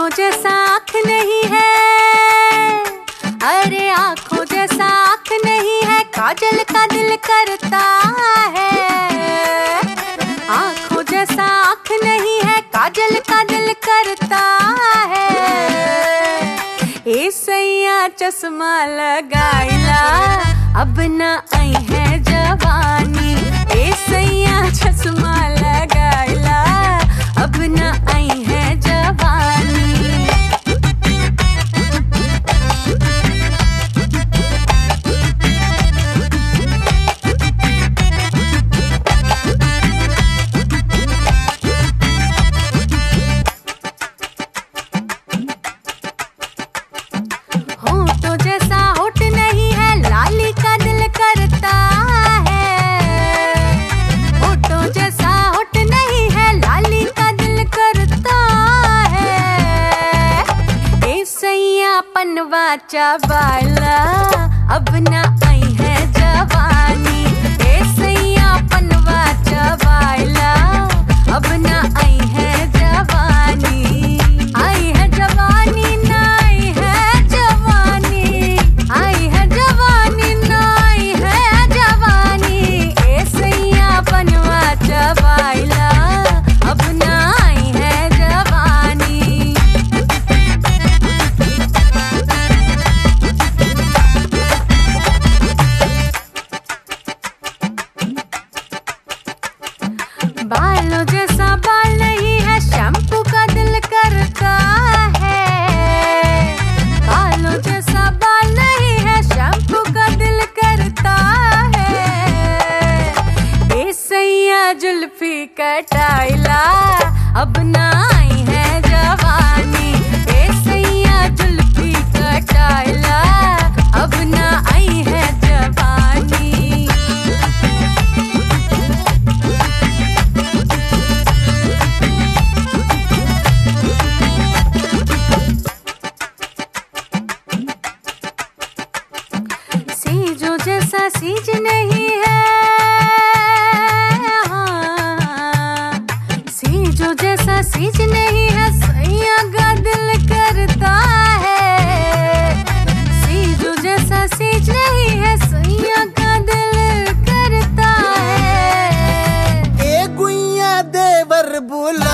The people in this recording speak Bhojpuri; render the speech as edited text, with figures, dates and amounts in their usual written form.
आँखों जैसा आँख नहीं है, अरे आँखों जैसा आँख नहीं है, काजल का दिल करता है। आँखों जैसा आँख नहीं है, काजल का दिल करता है। ए सैया चश्मा लगाइला, अब ना आई है जवानी। ए सैया चश्मा लगाइला, अब ना आई है जवानी। होठों जैसा होठ नहीं है, लाली का दिल करता है। होठों जैसा होठ नहीं है, लाली का दिल करता है। ए सैया पनवा चबाइला, अब ना आई है जवानी। ए सैया पनवा चबाइला, अब ना आई है जवानी। आई है जवानी ना आई है जवानी, आई है जवानी ना आई है जवानी। ए सैया पनवा चबाइला, अब ना आई है जवानी। बालों जैसा बाल नहीं है, शैम्पू का दिल करता है। बालों जैसा बाल नहीं है, शैम्पू का दिल करता है। ए सैया जुल्फी कटाइला, अब ना आई है जवानी। ए सैया जुल्फी कटाइला, अब ना आई है जवानी। सीजो जैसा सीज नहीं है, हाँ। सीजो जैसा सीज नहीं है, सैया का दिल करता है। सीजो जैसा सीज नहीं है, सैया का दिल करता है। ए गुइया देवर बोला